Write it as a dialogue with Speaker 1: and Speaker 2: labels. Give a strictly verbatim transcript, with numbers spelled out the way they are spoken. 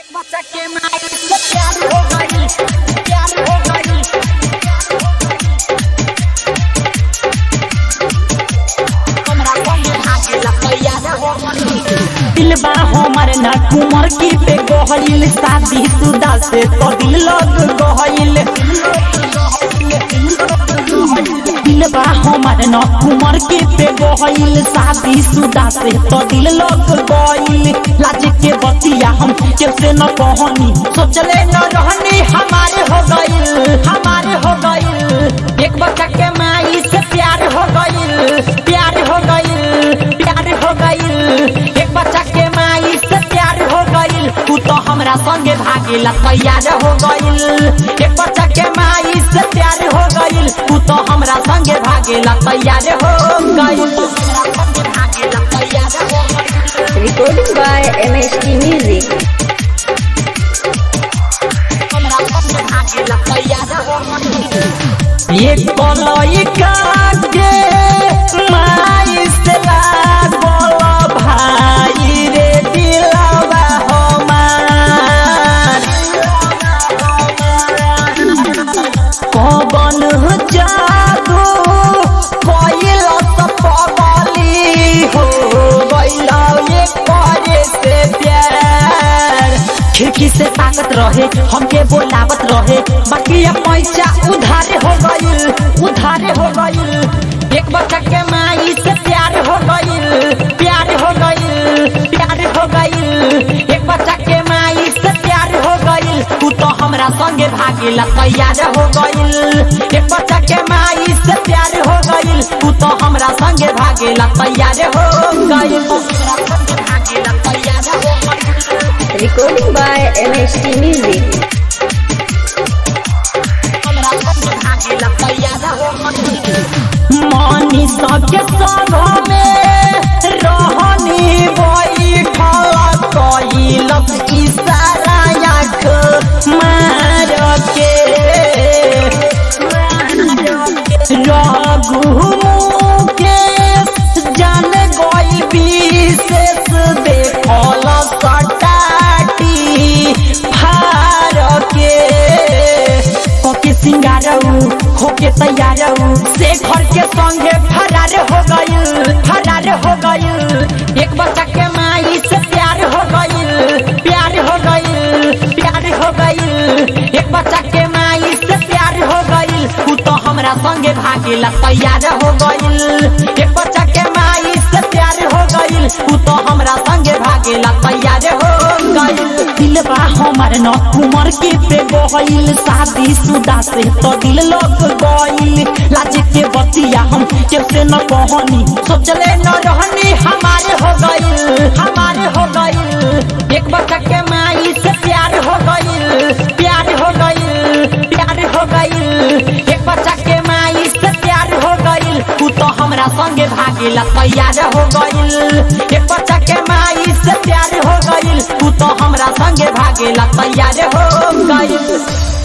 Speaker 1: बच्चा के माई से प्यार हो गई, प्यार हो गई। हमरा संगे भागे ला तैयार हो गई। दिलबा हमर ना कुमार की पे गहइल, शादी शुदा से तो दिल लग गहइल। दिलबा हमर ना कुमार की पे गहइल, शादी शुदा से तो दिल लग गइल। लाज के बतिया हम कैसे न कहनी, सोचले न रहनी हमारे हो गइल, हमारे हो गइल। एक बच्चा के माई से प्यार हो गइल, प्यार हो गइल, प्यार हो गइल। एक बच्चा के माई से प्यार हो गइल, तू तो हमरा संगे भागेला तैयार हो गइल। एक बच्चा के माई से प्यार हो गइल, तू तो हमरा संगे भागेला तैयार हो गइल।
Speaker 2: Recording by M S T Music.
Speaker 1: ये कोलोई कागे माई से लागल भाई रे दिलवा हमार। कौन जादू कोइल तो पगली हो गइल ये करे से प्यार। खिड़की से ताकत रहे हमके बोलावत रहे, बाकी अब पैसा उधारे हो गइल, उधारे हो गइल। एक बच्चा के माई से प्यार हो गइल, प्यार हो गइल, प्यार हो गइल। एक बच्चा के माई से प्यार हो गइल, तू तो हमरा संगे भागेला तैयार हो गइल। एक बच्चा के माई से प्यार हो गइल, तू तो हमरा संगे भागेला तैयार हो गइल। भागेला तैयार हो गइल।
Speaker 2: Recording by M S T Music.
Speaker 1: मानी सबके संग में रहनी बैठल, कइलस इशारा आँख मार के। रघु मुकेश जान गई विशेष, देखल सटाटी फार के। कोके सिंगारऊ होके तैयारऊ, शेखर के संगे फरार हो गइल, फरार हो गइल। एक बच्चा के माई से प्यार हो गइल, प्यार हो गइल, प्यार हो गइल। एक बच्चा के माई से प्यार हो गइल, तू तो हमरा संगे भागेला तैयार हो गइल। एक बच्चा के माई से प्यार हो गइल, तू तो हमरा संगे भागेला तैयार हो गइल। दिलबा हमर न कुमार के पे गइल, शादी शुदा से तो दिल लग गइल। लाज के बतिया हम कैसे न कहनी, सोचले न रहनी हमारे हो गइल, हमारे हो गइल। एक बच्चा के माई से प्यार हो गइल, प्यार हो गइल, प्यार हो गइल। एक बच्चा के माई से प्यार हो गइल, तू तो हमरा संगे भागेला तैयार हो गइल। एक बच्चा के माई से प्यार हो गइल, तू तो हमरा संगे भागेला तैयार हो गइल।